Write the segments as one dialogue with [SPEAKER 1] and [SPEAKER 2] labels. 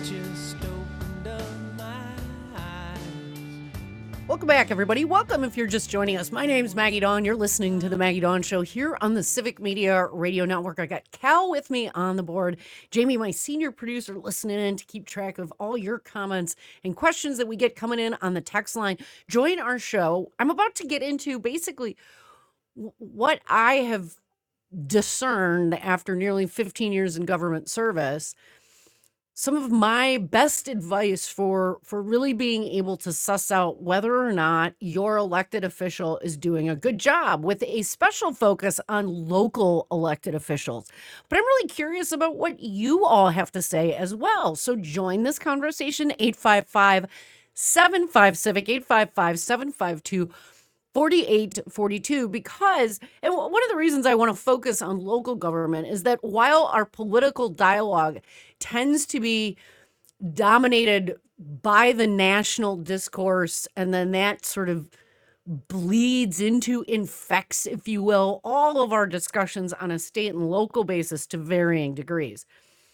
[SPEAKER 1] just opened up my eyes.
[SPEAKER 2] Welcome back, everybody. Welcome if you're just joining us. My name's Maggie Dawn. You're listening to the Maggie Dawn Show here on the Civic Media Radio Network. I got Cal with me on the board. Jamie, my senior producer, listening in to keep track of all your comments and questions that we get coming in on the text line. Join our show. I'm about to get into basically what I have discerned after nearly 15 years in government service. Some of my best advice for really being able to suss out whether or not your elected official is doing a good job, with a special focus on local elected officials. But I'm really curious about what you all have to say as well. So join this conversation, 855-75-CIVIC, 855-752 4842, because, and one of the reasons I want to focus on local government is that while our political dialogue tends to be dominated by the national discourse, and then that sort of bleeds into, infects, if you will, all of our discussions on a state and local basis to varying degrees.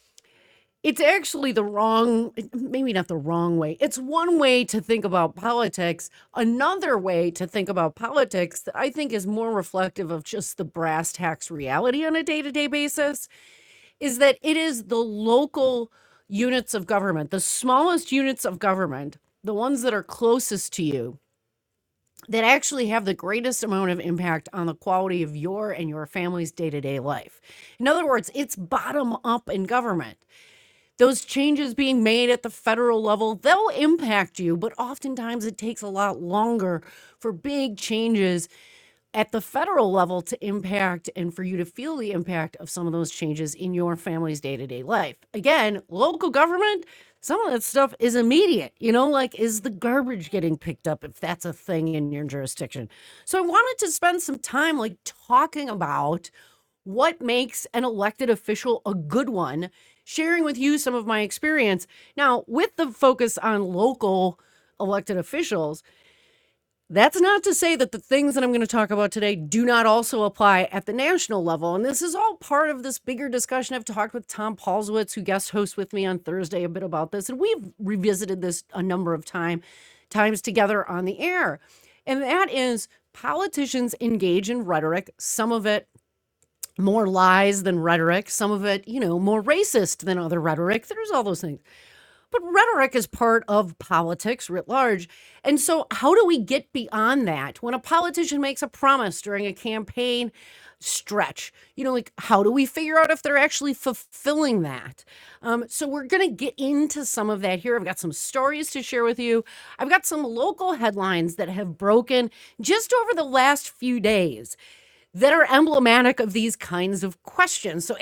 [SPEAKER 2] It's actually the wrong, maybe not the wrong way. It's one way to think about politics. Another way to think about politics that I think is more reflective of just the brass tacks reality on a day-to-day basis is that it is the local units of government, the smallest units of government, the ones that are closest to you, that actually have the greatest amount of impact on the quality of your and your family's day-to-day life. In other words, it's bottom up in government. Those changes being made at the federal level, they'll impact you, but oftentimes it takes a lot longer for big changes at the federal level to impact and for you to feel the impact of some of those changes in your family's day-to-day life. Again, local government, some of that stuff is immediate, like, is the garbage getting picked up, if that's a thing in your jurisdiction? So I wanted to spend some time talking about what makes an elected official a good one, sharing with you some of my experience. Now, with the focus on local elected officials, that's not to say that the things that I'm going to talk about today do not also apply at the national level. And this is all part of this bigger discussion. I've talked with Tom Paulswitz, who guest hosts with me on Thursday, a bit about this. And we've revisited this a number of times together on the air. And that is, politicians engage in rhetoric, some of it more lies than rhetoric, some of it, more racist than other rhetoric. There's all those things. But rhetoric is part of politics writ large. And so how do we get beyond that? When a politician makes a promise during a campaign stretch, how do we figure out if they're actually fulfilling that? So we're going to get into some of that here. I've got some stories to share with you. I've got some local headlines that have broken just over the last few days that are emblematic of these kinds of questions. So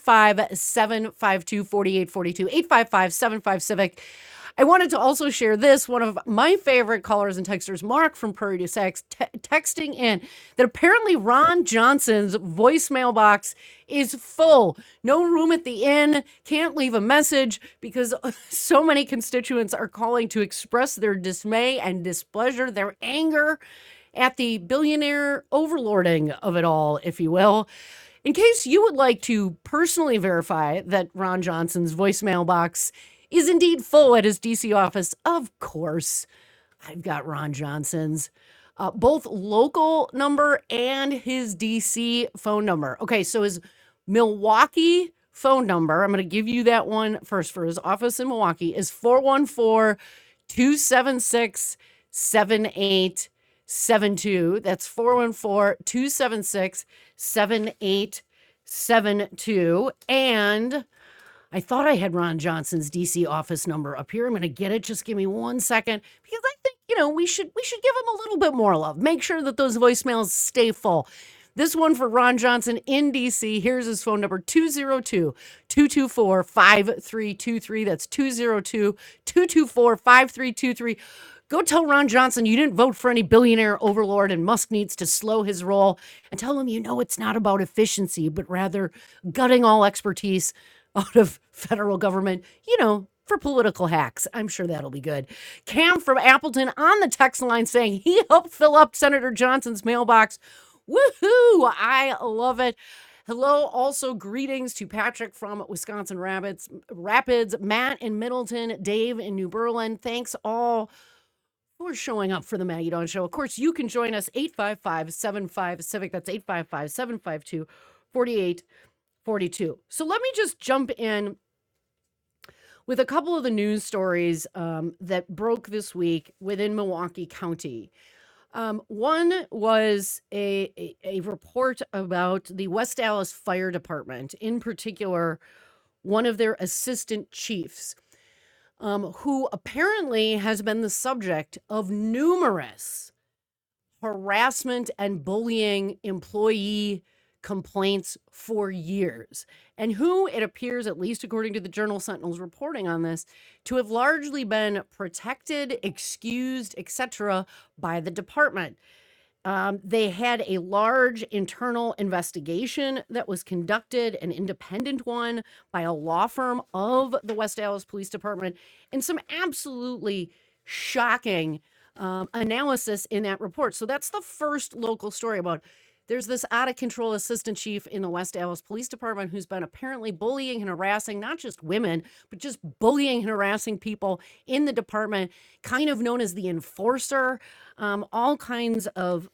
[SPEAKER 2] 855-752-4842, 855-75-CIVIC. I wanted to also share this. One of my favorite callers and texters, Mark from Prairie du Sac, texting in that apparently Ron Johnson's voicemail box is full. No room at the inn, can't leave a message because so many constituents are calling to express their dismay and displeasure, their anger at the billionaire overlording of it all, if you will. In case you would like to personally verify that Ron Johnson's voicemail box is indeed full at his DC office, of course, I've got Ron Johnson's both local number and his DC phone number. Okay, so his Milwaukee phone number, I'm going to give you that one first for his office in Milwaukee, is 414-276-7872. That's 414-276-7872. And I thought I had Ron Johnson's DC office number up here. I'm going to get it. Just give me 1 second, because I think, we should give him a little bit more love. Make sure that those voicemails stay full. This one for Ron Johnson in DC. Here's his phone number, 202-224-5323. That's 202-224-5323. Go tell Ron Johnson you didn't vote for any billionaire overlord and Musk needs to slow his roll, and tell him it's not about efficiency, but rather gutting all expertise out of federal government, for political hacks. I'm sure that'll be good. Cam from Appleton on the text line saying he helped fill up Senator Johnson's mailbox. Woohoo! I love it. Hello, also greetings to Patrick from Wisconsin Rapids, Matt in Middleton, Dave in New Berlin. Thanks all for showing up for the Maggie Dawn Show. Of course, you can join us 855-75-CIVIC. That's 855-752-4842. So let me just jump in with a couple of the news stories that broke this week within Milwaukee County. One was a report about the West Allis Fire Department, in particular, one of their assistant chiefs, who apparently has been the subject of numerous harassment and bullying employee complaints for years, and who, it appears, at least according to the Journal Sentinel's reporting on this, to have largely been protected, excused, etc., by the department. They had a large internal investigation that was conducted, an independent one by a law firm of the West Allis Police Department, and some absolutely shocking analysis in that report. So that's the first local story about. There's this out of control assistant chief in the West Allis Police Department who's been apparently bullying and harassing not just women, but just bullying and harassing people in the department, kind of known as the enforcer, all kinds of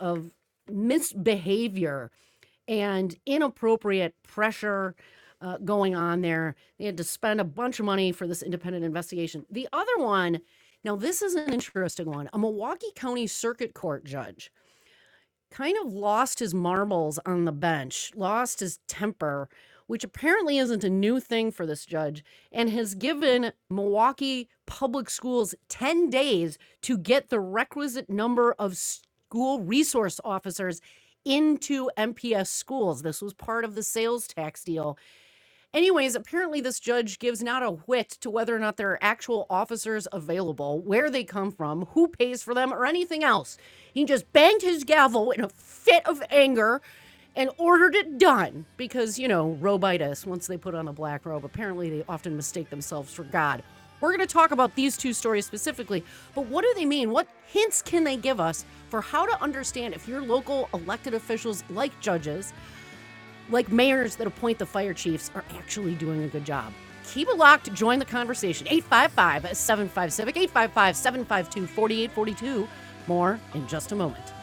[SPEAKER 2] misbehavior and inappropriate pressure going on there. They had to spend a bunch of money for this independent investigation. The other one, now this is an interesting one, a Milwaukee County Circuit Court judge kind of lost his marbles on the bench, lost his temper, which apparently isn't a new thing for this judge, and has given Milwaukee Public Schools 10 days to get the requisite number of school resource officers into MPS schools. This was part of the sales tax deal. Anyways, apparently this judge gives not a whit to whether or not there are actual officers available, where they come from, who pays for them, or anything else. He just banged his gavel in a fit of anger and ordered it done because, robitis, once they put on a black robe, apparently they often mistake themselves for God. We're going to talk about these two stories specifically, but what do they mean? What hints can they give us for how to understand if your local elected officials, like judges, like mayors that appoint the fire chiefs, are actually doing a good job? Keep it locked. Join the conversation. 855-75-CIVIC, 855-752-4842. More in just a moment.